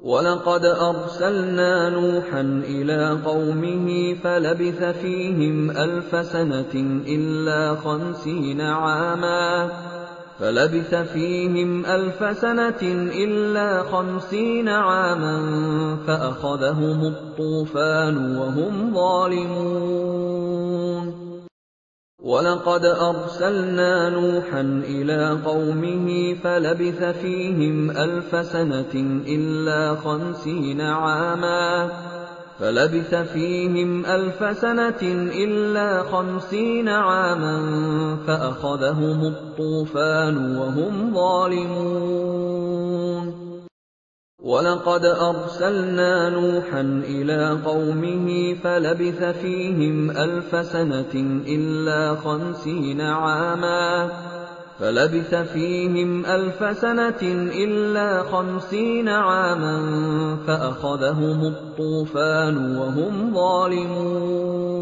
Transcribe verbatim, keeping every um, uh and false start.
وَلَقَدْ أَرْسَلْنَا نُوحًا إِلَىٰ قَوْمِهِ فَلَبِثَ فِيهِمْ أَلْفَ سَنَةٍ إِلَّا خَمْسِينَ عَامًا فَلَبِثَ فِيهِمْ أَلْفَ سَنَةٍ إِلَّا خَمْسِينَ عَامًا فَأَخَذَهُمُ الطُّوفَانُ وَهُمْ ظَالِمُونَ وَلَقَدْ أَرْسَلْنَا نُوحًا إِلَىٰ قَوْمِهِ فَلَبِثَ فِيهِمْ أَلْفَ سَنَةٍ إِلَّا خَمْسِينَ عَامًا فَلَبِثَ فِيهِمْ أَلْفَ سَنَةٍ إِلَّا خَمْسِينَ عَامًا فَأَخَذَهُمُ الطُّوفَانُ وَهُمْ ظَالِمُونَ وَلَقَدْ أَرْسَلْنَا نُوحًا إِلَىٰ قَوْمِهِ فَلَبِثَ فِيهِمْ أَلْفَ سَنَةٍ إِلَّا خَمْسِينَ عَامًا فَلَبِثَ فِيهِمْ أَلْفَ سَنَةٍ إِلَّا خَمْسِينَ عَامًا فَأَخَذَهُمُ الطُّوفَانُ وَهُمْ ظَالِمُونَ